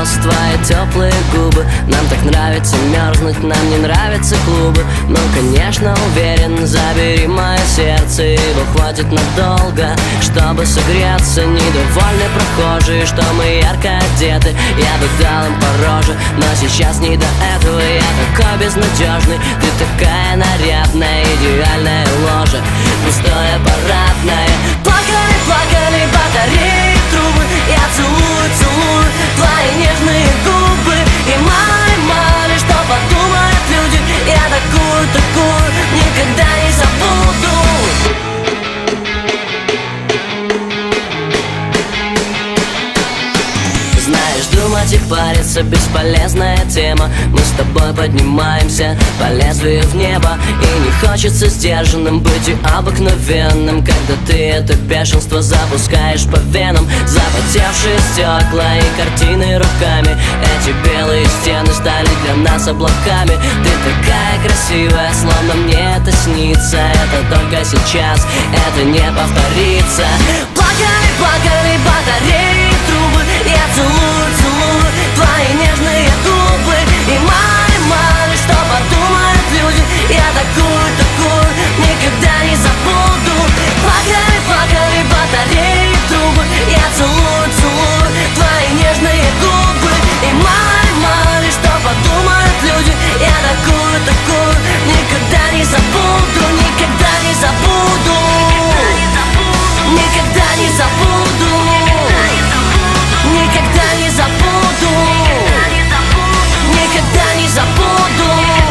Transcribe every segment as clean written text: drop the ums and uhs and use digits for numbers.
нос, твои теплые губы. Нам так нравится мерзнуть, нам не нравятся клубы. Ну, конечно, уверен, забери мое сердце, его хватит надолго, чтобы согреться. Недовольны прохожие, что мы ярко одеты, я бы дал им по роже, но сейчас не до этого. Я такой безнадежный, ты такая нарядная, идеальная ложа, пустое парадное. Плакали, плакали батареи, трубы, я целую, целую твои нежные губы. И мало ли что подумают люди, я такую, такую никогда не забуду. Знаешь, думать и париться — бесполезная тема. Мы с тобой поднимаемся по лезвию в небо, и не хочется сдержанным быть и обыкновенным, когда ты это бешенство запускаешь по венам. Запотевшие стекла и картины руками, эти белые стены стали для нас облаками. Ты такая красивая, словно мне это снится. Это только сейчас, это не повторится. Плакали, плакали батареи, трубы, я целую, целую твои нежные губы. И мало ли что подумают люди, я такую, такую никогда не забуду. Плакали, плакали батареи, трубы, я целую, целую твои нежные губы. И мало ли что подумают люди, я такую, такую никогда не забуду, никогда не забуду, никогда не забуду, никогда не забуду, никогда не забуду.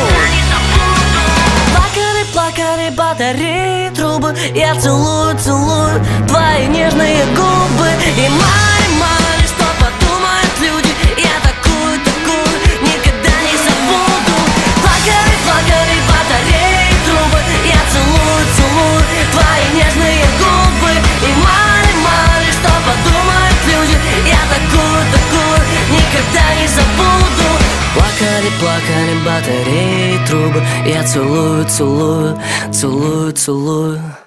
Плакали, плакали батареи, трубы, я целую, целую твои нежные губы. И мало ли что подумают люди, я такую, такую никогда не забуду. Плакали, плакали батареи, трубы, я целую, целую твои нежные губы. И мало ли что подумают люди, я такую, такую никогда не забуду. Плакали, плакали батареи, трубы, я целую, целую, целую, целую.